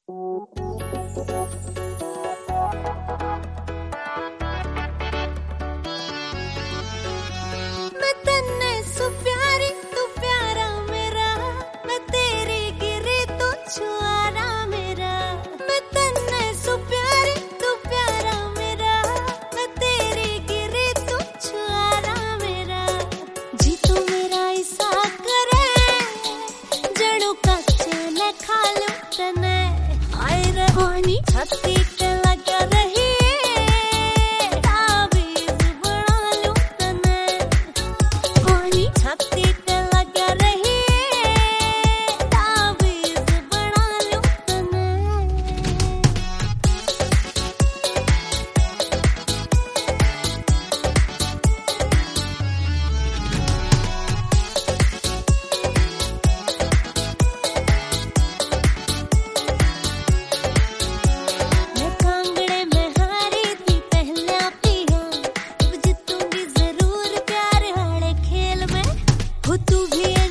मैं तन्ने सु प्यारी तू प्यारा मेरा, मैं तेरी गिरी तू छुआरा मेरा। मैं तन्ने सु प्यारी तू प्यारा मेरा, मैं तेरी गिरी तू छुआरा मेरा। जी तू मेरा ऐसा करे जड़ू कच्चे न खा लूं तने। आए रे पानी छाती पे लगा रही छाती पे लगा रही ताबीज़ बना लूं तने। मैं कांगड़े में हारी थी पहला पिया, अब जीतूंगी जरूर प्यार वाले खेल में। हो तू भी